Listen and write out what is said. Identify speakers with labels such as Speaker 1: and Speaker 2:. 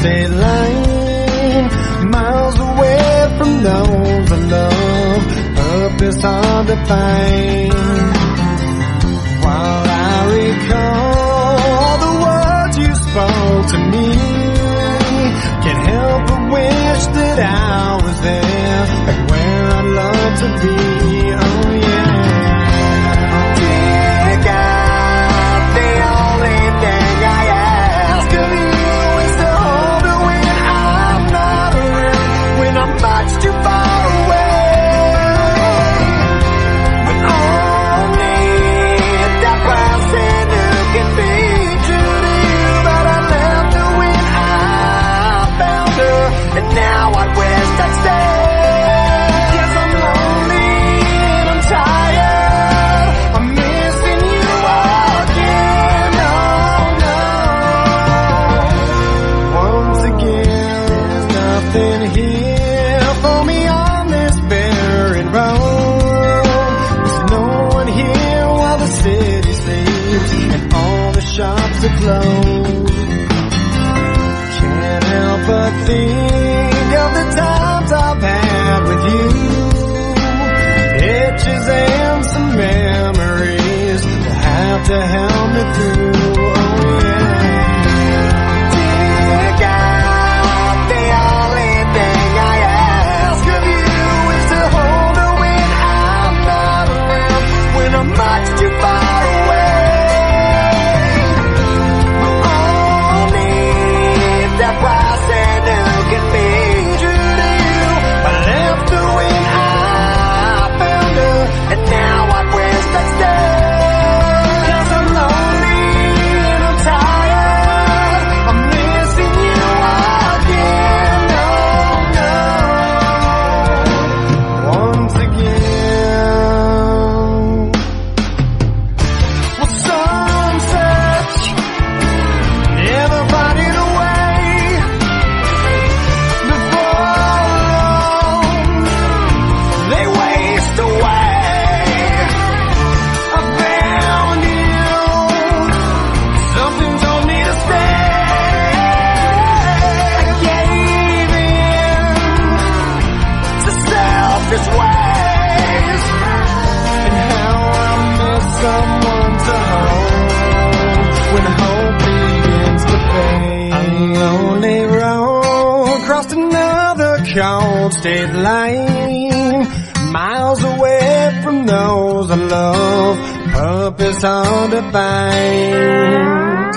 Speaker 1: state line, miles away from those I love. Purpose hard to find. While I recall the words you spoke to me, can't help but wish that I was there, like where I'd love to be. Oh yeah. Dear God, the only thing I ask of you is to hold me when I'm not around, when I'm much too far away. But only that person who can be true to you, but I left her when I found her, and now I wish I'd stay. 'Cause I'm lonely and I'm tired, I'm missing you again. Oh no. Once again, there's nothing here for me on this barren road. There's no one here while the city sleeps and all the shops are closed. Can't help but think of the times I've had with you. Itches and some memories will have to help me through. Oh yeah. Dear God, the only thing I ask of you is to hold her when I'm not around, when I'm much too far away. Only that person who can be true to you. I left her when I found her, and now I wish I'd stay. 'Cause I'm lonely and I'm tired, I'm missing you again. Oh no. Once again. Well, sunset never finding a way before they waste away. I found you, something told me to stay. I gave in to selfish ways, and how I miss someone to hold when hope begins to fade. A lonely road crossed another cold state line, miles away from those I love. Purpose hard to find.